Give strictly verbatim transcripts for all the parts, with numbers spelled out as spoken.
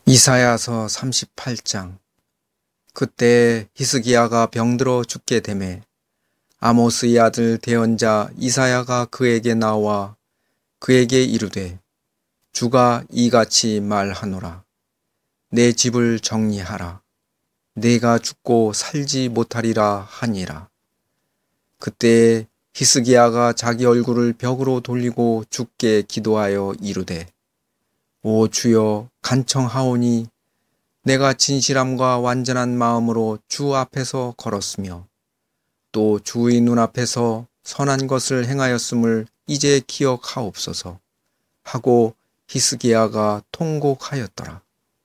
이사야서 삼십팔 장. 그때 히스기야가 병들어 죽게 되매 아모스의 아들 대언자 이사야가 그에게 나와 그에게 이르되 주가 이같이 말하노라. 내 집을 정리하라. 내가 죽고 살지 못하리라 하니라. 그때 히스기야가 자기 얼굴을 벽으로 돌리고 주께 기도하여 이르되 오 주여 간청하오니 내가 진실함과 완전한 마음으로 주 앞에서 걸었으며 또 주의 눈앞에서 선한 것을 행하였음을 이제 기억하옵소서 하고 히스기야가 통곡하였더라.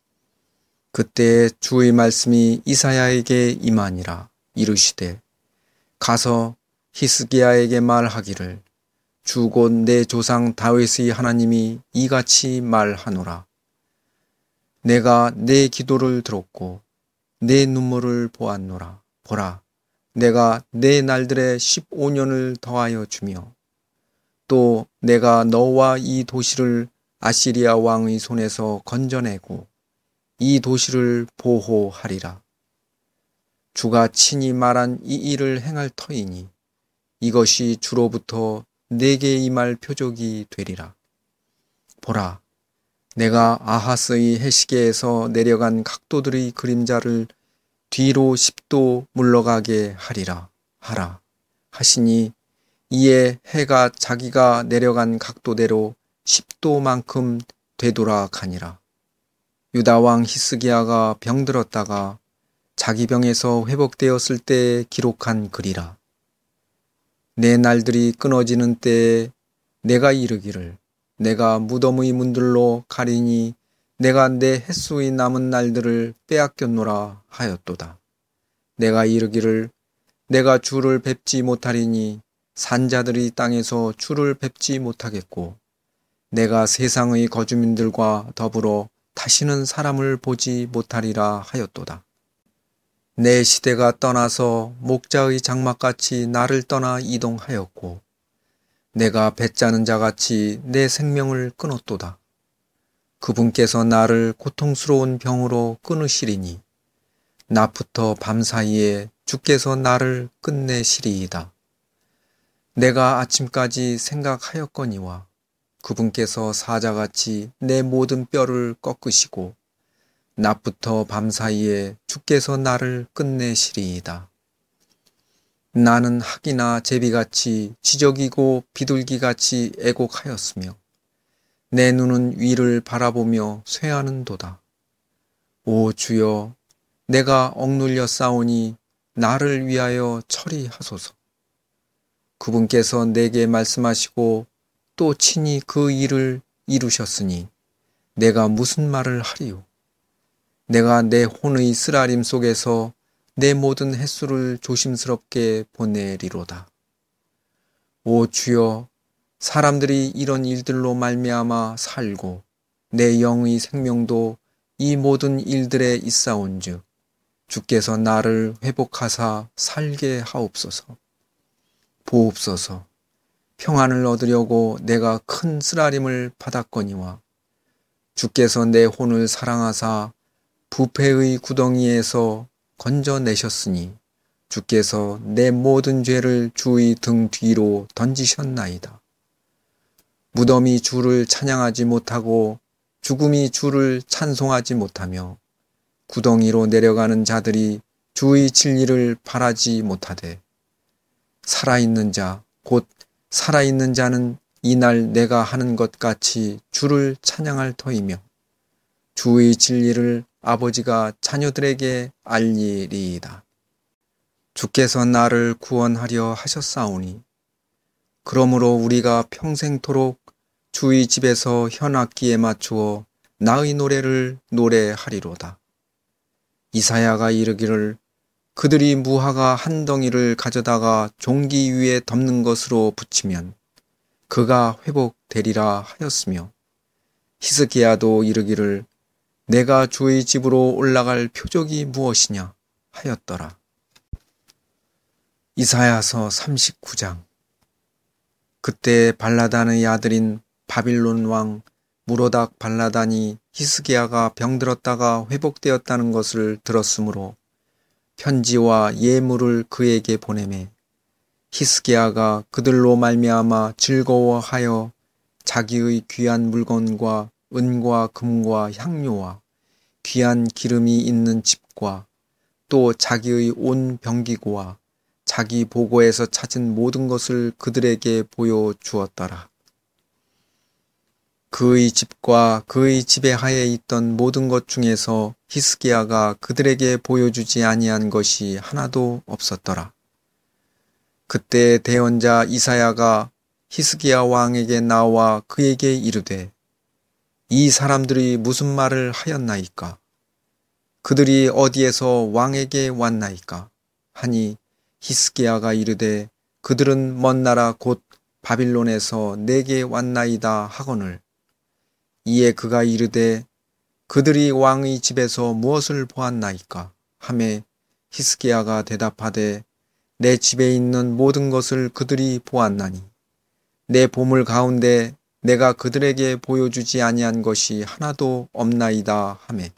그때 주의 말씀이 이사야에게 임하니라. 이르시되 가서 히스기야에게 말하기를 주 곧 내 조상 다윗의 하나님이 이같이 말하노라. 내가 내 기도를 들었고 내 눈물을 보았노라. 보라, 내가 내 날들에 십오 년을 더하여 주며 또 내가 너와 이 도시를 아시리아 왕의 손에서 건져내고 이 도시를 보호하리라. 주가 친히 말한 이 일을 행할 터이니 이것이 주로부터 내게 임할 표적이 되리라. 보라, 내가 아하스의 해시계에서 내려간 각도들의 그림자를 뒤로 십도 물러가게 하리라 하라 하시니 이에 해가 자기가 내려간 각도대로 십도만큼 되돌아가니라. 유다 왕 히스기야가 병들었다가 자기 병에서 회복되었을 때에 기록한 글이라. 내 날들이 끊어지는 때에 내가 이르기를 내가 무덤의 문들로 가리니 내가 내 햇수의 남은 날들을 빼앗겼노라 하였도다. 내가 이르기를 내가 주를 뵙지 못하리니 산자들이 땅에서 주를 뵙지 못하겠고 내가 세상의 거주민들과 더불어 다시는 사람을 보지 못하리라 하였도다. 내 시대가 떠나서 목자의 장막같이 나를 떠나 이동하였고 내가 배짜는 자같이 내 생명을 끊었도다. 그분께서 나를 고통스러운 병으로 끊으시리니 낮부터 밤사이에 주께서 나를 끝내시리이다. 내가 아침까지 생각하였거니와 그분께서 사자같이 내 모든 뼈를 꺾으시고 낮부터 밤사이에 주께서 나를 끝내시리이다. 나는 학이나 제비같이 지적이고 비둘기같이 애곡하였으며 내 눈은 위를 바라보며 쇠하는도다. 오 주여, 내가 억눌려 싸우니 나를 위하여 처리하소서. 그분께서 내게 말씀하시고 또 친히 그 일을 이루셨으니 내가 무슨 말을 하리요. 내가 내 혼의 쓰라림 속에서 내 모든 횟수를 조심스럽게 보내리로다. 오 주여, 사람들이 이런 일들로 말미암아 살고 내 영의 생명도 이 모든 일들에 있사온즉 주께서 나를 회복하사 살게 하옵소서. 보옵소서. 평안을 얻으려고 내가 큰 쓰라림을 받았거니와 주께서 내 혼을 사랑하사 부패의 구덩이에서 건져내셨으니 주께서 내 모든 죄를 주의 등 뒤로 던지셨나이다. 무덤이 주를 찬양하지 못하고 죽음이 주를 찬송하지 못하며 구덩이로 내려가는 자들이 주의 진리를 바라지 못하되 살아있는 자, 곧 살아있는 자는 이날 내가 하는 것 같이 주를 찬양할 터이며 주의 진리를 아버지가 자녀들에게 알리리이다. 주께서 나를 구원하려 하셨사오니 그러므로 우리가 평생토록 주의 집에서 현악기에 맞추어 나의 노래를 노래하리로다. 이사야가 이르기를 그들이 무화과 한 덩이를 가져다가 종기 위에 덮는 것으로 붙이면 그가 회복되리라 하였으며 히스기야도 이르기를 내가 주의 집으로 올라갈 표적이 무엇이냐 하였더라. 이사야서 삼십구 장. 그때 발라단의 아들인 바빌론 왕 무로닥 발라단이 히스기야가 병들었다가 회복되었다는 것을 들었으므로 편지와 예물을 그에게 보내매 히스기야가 그들로 말미암아 즐거워하여 자기의 귀한 물건과 은과 금과 향료와 귀한 기름이 있는 집과 또 자기의 온 병기구와 자기 보고에서 찾은 모든 것을 그들에게 보여주었더라. 그의 집과 그의 지배 하에 있던 모든 것 중에서 히스기야가 그들에게 보여주지 아니한 것이 하나도 없었더라. 그때 대언자 이사야가 히스기야 왕에게 나와 그에게 이르되 이 사람들이 무슨 말을 하였나이까? 그들이 어디에서 왕에게 왔나이까? 하니 히스기야가 이르되 그들은 먼 나라 곧 바빌론에서 내게 왔나이다 하거늘. 이에 그가 이르되 그들이 왕의 집에서 무엇을 보았나이까? 하매 히스기야가 대답하되 내 집에 있는 모든 것을 그들이 보았나니 내 보물 가운데 내가 그들에게 보여주지 아니한 것이 하나도 없나이다 하매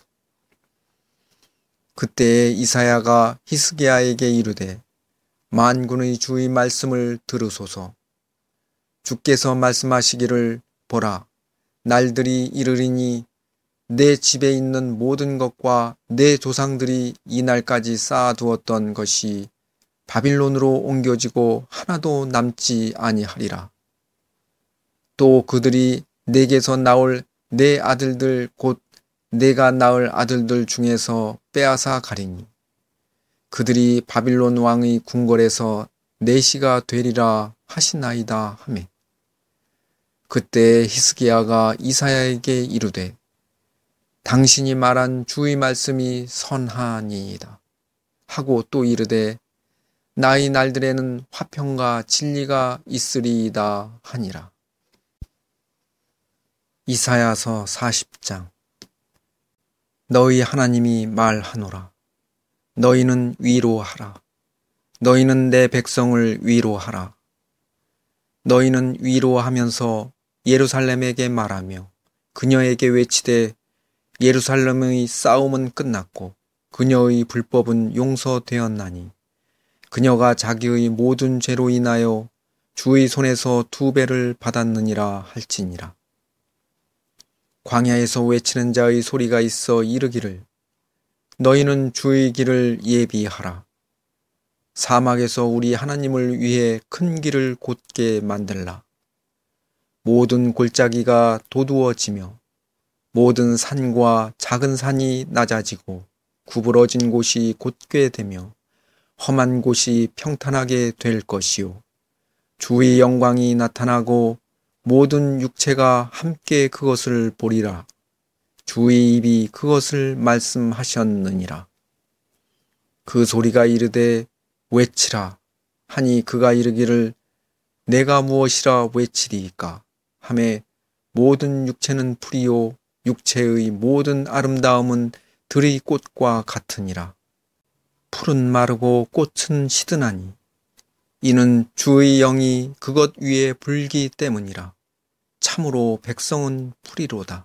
그때에 이사야가 히스기야에게 이르되 만군의 주의 말씀을 들으소서. 주께서 말씀하시기를 보라 날들이 이르리니 내 집에 있는 모든 것과 내 조상들이 이날까지 쌓아두었던 것이 바빌론으로 옮겨지고 하나도 남지 아니하리라. 또 그들이 내게서 나올 내 아들들 곧 내가 낳을 아들들 중에서 빼앗아 가리니 그들이 바빌론 왕의 궁궐에서 내시가 되리라 하시나이다 하매 그때 히스기야가 이사야에게 이르되 당신이 말한 주의 말씀이 선하니이다 하고 또 이르되 나의 날들에는 화평과 진리가 있으리이다 하니라. 이사야서 사십 장. 너희 하나님이 말하노라. 너희는 위로하라. 너희는 내 백성을 위로하라. 너희는 위로하면서 예루살렘에게 말하며 그녀에게 외치되 예루살렘의 싸움은 끝났고 그녀의 불법은 용서되었나니 그녀가 자기의 모든 죄로 인하여 주의 손에서 두 배를 받았느니라 할지니라. 광야에서 외치는 자의 소리가 있어 이르기를 너희는 주의 길을 예비하라. 사막에서 우리 하나님을 위해 큰 길을 곧게 만들라. 모든 골짜기가 도두어지며 모든 산과 작은 산이 낮아지고 구부러진 곳이 곧게 되며 험한 곳이 평탄하게 될 것이요. 주의 영광이 나타나고 모든 육체가 함께 그것을 보리라. 주의 입이 그것을 말씀하셨느니라. 그 소리가 이르되 외치라 하니 그가 이르기를 내가 무엇이라 외치리이까 하매 모든 육체는 풀이요 육체의 모든 아름다움은 들의 꽃과 같으니라. 풀은 마르고 꽃은 시드나니 이는 주의 영이 그것 위에 불기 때문이라. 참으로 백성은 풀이로다.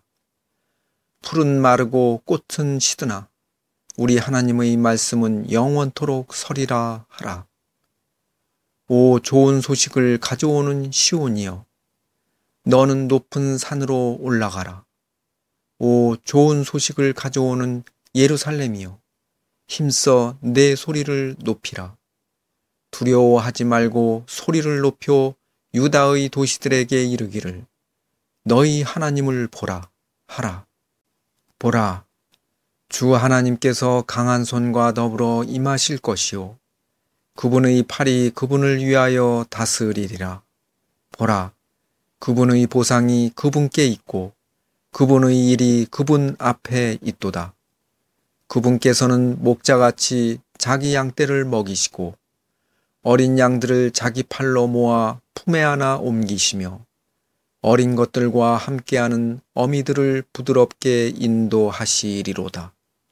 풀은 마르고 꽃은 시드나 우리 하나님의 말씀은 영원토록 서리라 하라. 오 좋은 소식을 가져오는 시온이여 너는 높은 산으로 올라가라. 오 좋은 소식을 가져오는 예루살렘이여 힘써 내 소리를 높이라. 두려워하지 말고 소리를 높여 유다의 도시들에게 이르기를 너희 하나님을 보라 하라. 보라 주 하나님께서 강한 손과 더불어 임하실 것이요 그분의 팔이 그분을 위하여 다스리리라. 보라 그분의 보상이 그분께 있고 그분의 일이 그분 앞에 있도다. 그분께서는 목자같이 자기 양떼를 먹이시고 어린 양들을 자기 팔로 모아 품에 안아 옮기시며 어린 것들과 함께하는 어미들을 부드럽게 인도하시리로다.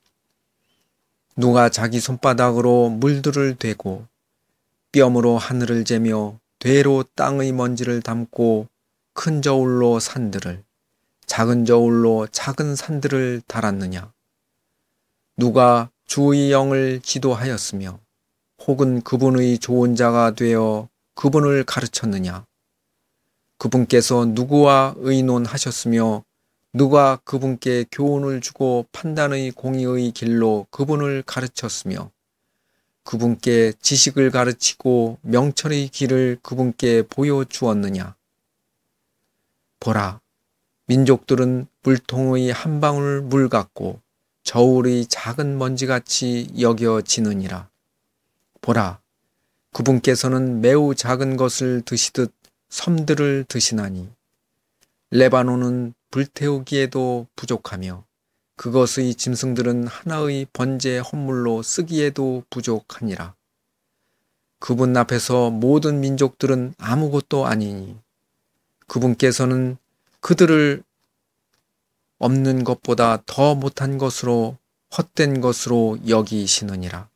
누가 자기 손바닥으로 물들을 대고 뼘으로 하늘을 재며 되로 땅의 먼지를 담고 큰 저울로 산들을 작은 저울로 작은 산들을 달았느냐? 누가 주의 영을 지도하였으며 혹은 그분의 좋은 자가 되어 그분을 가르쳤느냐? 그분께서 누구와 의논하셨으며 누가 그분께 교훈을 주고 판단의 공의의 길로 그분을 가르쳤으며 그분께 지식을 가르치고 명철의 길을 그분께 보여주었느냐? 보라, 민족들은 물통의 한 방울 물 같고 저울의 작은 먼지같이 여겨지느니라. 보라, 그분께서는 매우 작은 것을 드시듯 섬들을 드시나니 레바논은 불태우기에도 부족하며 그것의 짐승들은 하나의 번제 헌물로 쓰기에도 부족하니라. 그분 앞에서 모든 민족들은 아무것도 아니니 그분께서는 그들을 없는 것보다 더 못한 것으로 헛된 것으로 여기시느니라.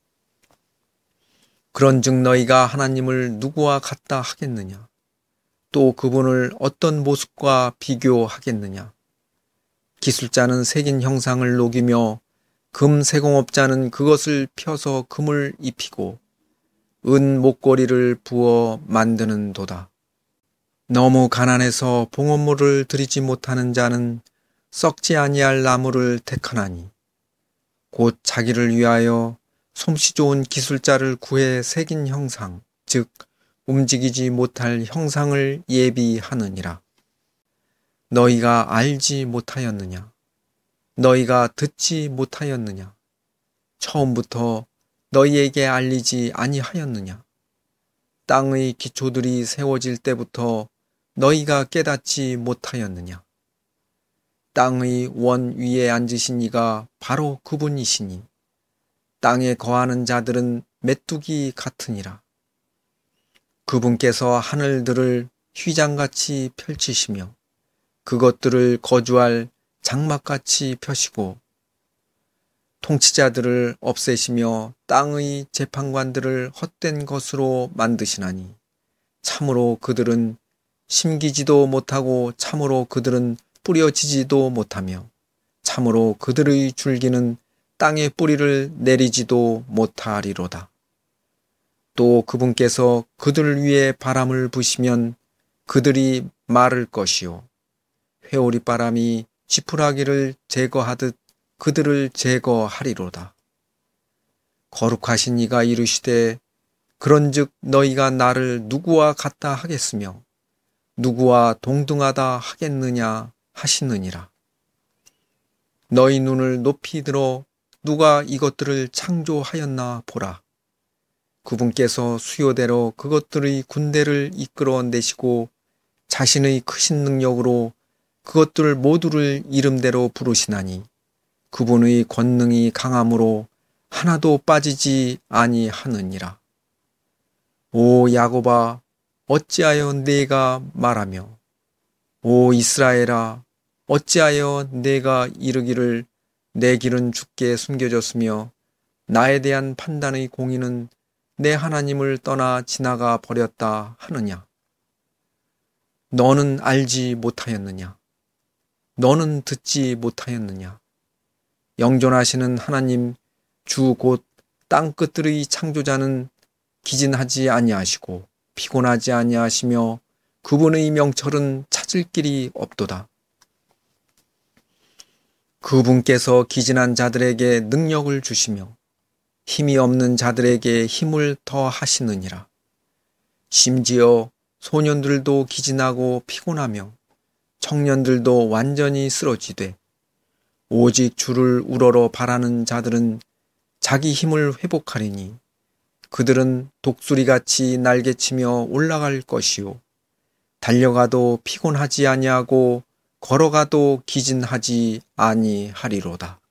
그런즉 너희가 하나님을 누구와 같다 하겠느냐? 또 그분을 어떤 모습과 비교하겠느냐? 기술자는 새긴 형상을 녹이며 금 세공업자는 그것을 펴서 금을 입히고 은 목걸이를 부어 만드는도다. 너무 가난해서 봉헌물을 드리지 못하는 자는 썩지 아니할 나무를 택하나니 곧 자기를 위하여 솜씨 좋은 기술자를 구해 새긴 형상, 즉 움직이지 못할 형상을 예비하느니라. 너희가 알지 못하였느냐? 너희가 듣지 못하였느냐? 처음부터 너희에게 알리지 아니하였느냐? 땅의 기초들이 세워질 때부터 너희가 깨닫지 못하였느냐? 땅의 원 위에 앉으신 이가 바로 그분이시니 땅에 거하는 자들은 메뚜기 같으니라. 그분께서 하늘들을 휘장같이 펼치시며 그것들을 거주할 장막같이 펴시고 통치자들을 없애시며 땅의 재판관들을 헛된 것으로 만드시나니 참으로 그들은 심기지도 못하고 참으로 그들은 뿌려지지도 못하며 참으로 그들의 줄기는 땅에 뿌리를 내리지도 못하리로다. 또 그분께서 그들을 위해 바람을 부시면 그들이 마를 것이요 회오리 바람이 지푸라기를 제거하듯 그들을 제거하리로다. 거룩하신 이가 이르시되 그런즉 너희가 나를 누구와 같다 하겠으며 누구와 동등하다 하겠느냐 하시느니라. 너희 눈을 높이 들어 누가 이것들을 창조하였나 보라. 그분께서 수요대로 그것들의 군대를 이끌어내시고 자신의 크신 능력으로 그것들 모두를 이름대로 부르시나니 그분의 권능이 강함으로 하나도 빠지지 아니하느니라. 오 야곱아, 어찌하여 내가 말하며 오 이스라엘아, 어찌하여 내가 이르기를 내 길은 주께 숨겨졌으며 나에 대한 판단의 공의는 내 하나님을 떠나 지나가 버렸다 하느냐? 너는 알지 못하였느냐? 너는 듣지 못하였느냐? 영존하시는 하나님 주 곧 땅끝들의 창조자는 기진하지 아니하시고 피곤하지 아니하시며 그분의 명철은 찾을 길이 없도다. 그분께서 기진한 자들에게 능력을 주시며 힘이 없는 자들에게 힘을 더하시느니라. 심지어 소년들도 기진하고 피곤하며 청년들도 완전히 쓰러지되 오직 주를 우러러 바라는 자들은 자기 힘을 회복하리니 그들은 독수리같이 날개치며 올라갈 것이요 달려가도 피곤하지 아니하고 걸어가도 기진하지 아니하리로다.